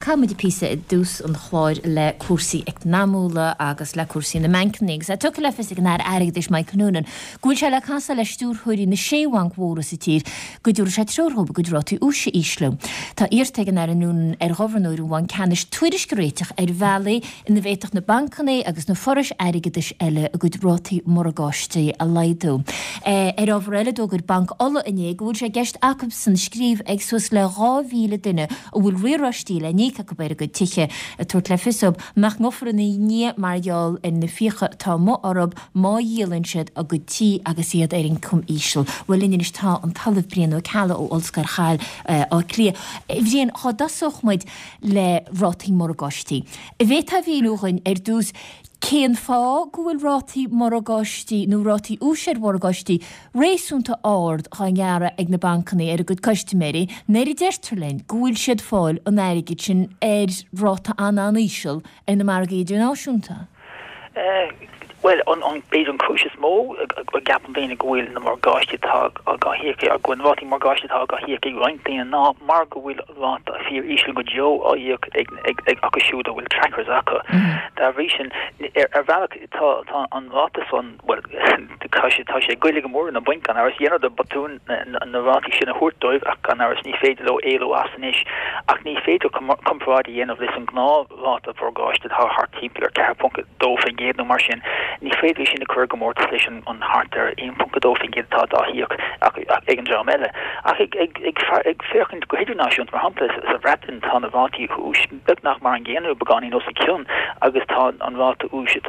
Chamid písa I dús an chláir le cuasaí ag námúla agus le cuasaí na mencnig. Sa tucha le fis ag náir airigdis mai cnúnan. Gúil se le casa le stúrthúirí na séhhain góra sa tír, go dúr se trúrthóba go dúrátú úsa íslú. Tá íirtegan ar anúnan ar ghofarnúir bhain canis tuairis goréiteach ar bhealaí in na bhéiteach na bancaní agus na foris airigdis eile a go dúrátí moragáistí a leidú. Ar ábhar eile dógur banc ola iné, gúil se gceist acab san scríb ag sus le 2,000 duine a bhfuil riarastí le ní go beir go tiche a tuairt le fisob meach ngofra na ní margheall in na ficha tá mo arab má dhéalann siad a go tí agus iad ar an cum ísil. Bhfuil inis tá an talamh brian ó chala ó olscar chail á clia. Bhíon chá dasochmaid le rátaí moragáistí. I bhéit a bhílúchain ar dús céan fá gohfuil rátaí moragáistí nó rátaí úsir moragáistí réasúnta ard chaingeara ag na bancaní ar a go customéri néir deirtarlein gohfuil siad fáil an airigid sin ar ráta aníisiil ar na margaíidir náisiúnta. Well, on beidir an crucius mó a gapan bhéin a gohfuil na margáistítá a gahiirce a gwn rátaí margáistítá a gahiirce rointaín ná mar go bhfuil ráta a fíor ísil go deo a dhéoch ag acasiúd a bhfuil trackers acha. Tá bhrísin ar bhealach tá an ráta son, well, tá sé goilig go mór na buincan aras dhéanamh de batún na rátaí sin a thuirtóibh ach an aras ní féidir le éiló asanis ach ní féidir comprádaí dhéanamh leis an gná ráta margáistítá hartímpla ar cearpunca dófin géad nó mar sin. Ní féidir sin na cur go mór leis an hartar on puncadófin géadtá dáhíoch ag an drám eile. Ach ag féchant go héidirnáisiúnt mar hampla sa bhreatain tá na bhátí ús beag nach mar an ggéanú beganí nó sa ciún agus tá an bháta úsid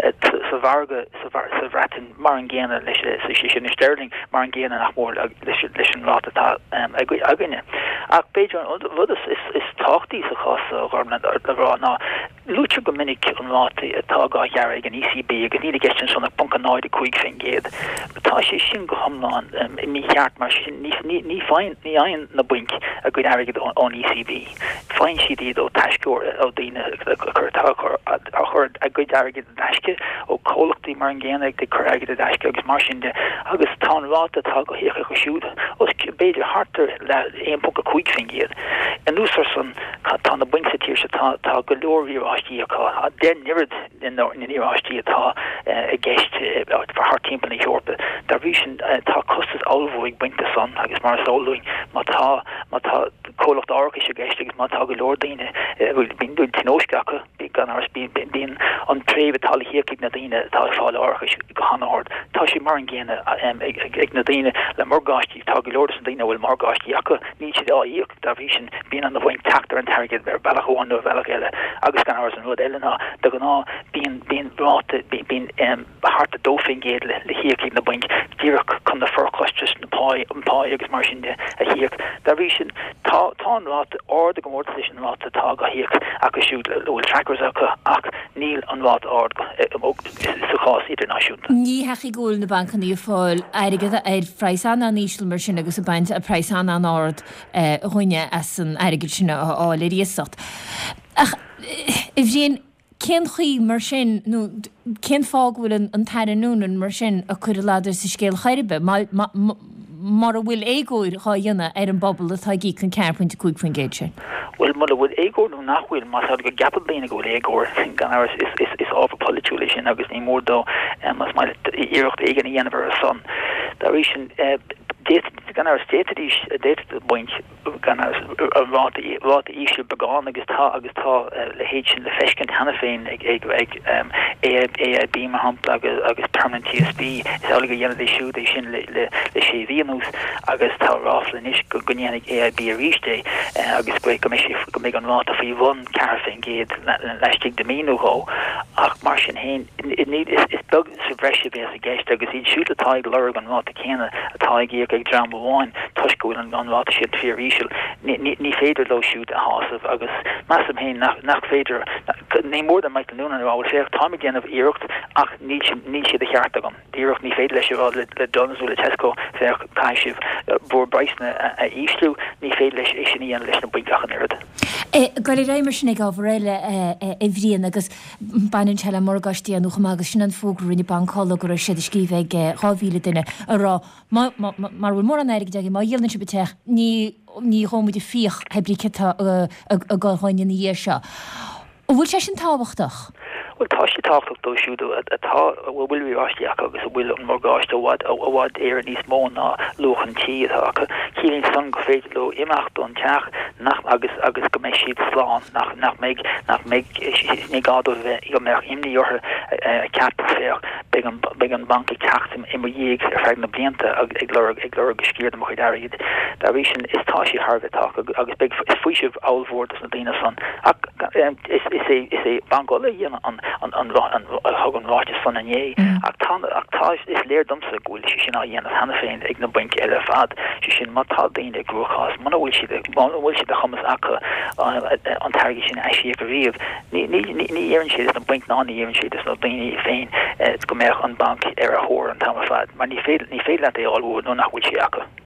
sa bharga sa bhreatain mar an ggéana leis sin na Sterling mar an ggéana nach mór leis an ráta tá againe. Ach beidir an bhd is táchtaí sa chás gharmland ar rá ná lúte go minic an rátaí atá gáhear ag an ECB agus ní gestin son a punca náid a chuig fin géad. Tá sé sin go hamláin I mí cheart mar sin ní fáin ní aon na buink a go airigid ón ECB. Fáin siad iad ó taisceúir ó daine chur a chur a go airigid a daisce ó cólachtaí mar an ggéana ag de chur airigid a daisce agus mar sin de agus tá ráta tá go hécha go siúd os beidir hartar le éon punca chuig fin géad. An úsar son tá na buink sa tíir se tá go leor íráistí aá a den nirid in íráistí atá a gceist for haar timppel in Europa. Daar vision tá costas alvoig buinte son agus mar sóluing má tá cólacht áchas a gceist agus má tá go leordaine bhfuil bin dún tinóscacha gan ars bin an tréh tal hiíigh na daine tá fáil áchas go hanard. Tá sé mar an ggéine ag na daine le margáistí tá go leordas an daine bhfuil margáistí acha ní siad áíoch dar vision bin an bhain tactar an targad ver bailachháin nó bhealach eile agus gan ars an rud eile ná da go ná bíon ráta bíon hart a dófin géad le hiíigh na buint díach chun na forchostas na pá agus mar sin de a hiíigh. Dar vision tá an ráta ard go mór leis an ráta tá go hiíigh agus siúd le bhfuil trackers acha ach níl an ráta ard sa chás idirnáisiúnta. Ní heachí gúil na bancaní fáil airigad ar freisan an ísil mar sin agus a baint a freisan an ard chuine as an airigid sinna áil iríosat. Ach, I bhíon cén chuí mar sin nó cén fág bhfuil an tairnúnan mar sin a chuir láidir sa scéal chairibe mar a bhfuil éigúir chá dhéanana ar an bobbal atá gí chun cearpoint chuig fan géid sin. Well, mother would Agor no nachhfuil mas go gapad blin go Agor gan aris is over politician agus ní mór do mas mai iirecht igen í anver son. Dar gan ar stated the point gan ráta ísir began agus tá le héin le fescin hena féin ag AIB mar hampla agus permanent TSB is áige dhéanana é siú é sin le sé bhíanús agus tá ráflan is go gnéananig AIB a ríiste agus go mé an ráta faoi bhn carfin géad leistigh de míúá ach mar sin hain is bug sa breise bé a gceist agus ín siúta táid lerg an ráta chéna atá ag ag drama bháin tuisgúil an ráta siad fíor ísisiil ní féidir lo siút a hásamh agus massam hain nach féidir ní mór an Michael Noonan á sé Tommy gen of iirecht ach ní de cheartagam Díirecht ní féidir leis le Dunsú le Tesco fé caiisih bór breisna a íslú ní féidir leis é sin íon leis na buigachan irad. Gal réimmar sinnig á bhréile i bhríon agus banan teile mar gastíanú agus sin an fógrúí bancála gur sé scíbheith ráhíle duine ará mar bhfuil mór an éige deag má dhéanann se beteach ní chomuidir fioch hebríceta a gáháine na dhé seo. Bhfuil sé sin táhachtach? Well, tá sé táchtach dó siúdú atá bhfuil bhí ráisteach agus bhfuil an margáiste bhád éar níos mó ná luchan tí atá cílín san go féidir le imeachtún teach nach agus go méid siad sláán nach méid gádó bheith go meach imní orthe ceappa féach beag an bank teachtim imar dhéag ar feag na blianta ag lera go scíir am chuidáid. Dar bhí sin is tá sí Harbheitach agus beag is fuisih áilmhórtas na daine san is é bancála dhéana an hagan ráis fan an é ach tá is léirdomsa gúil si sin á dhéanamh hena féin ag na buinc eile fad si sin mátá daoine grúchás mana bhfuil si de chumas acha an targi sin eisi go riamh ní éann siad is na buinc ná ní éann siad is na daoine féin go méach an bank ar a thór an tam fad mar ní féile é áilhúd nó nach bhfuil si acha.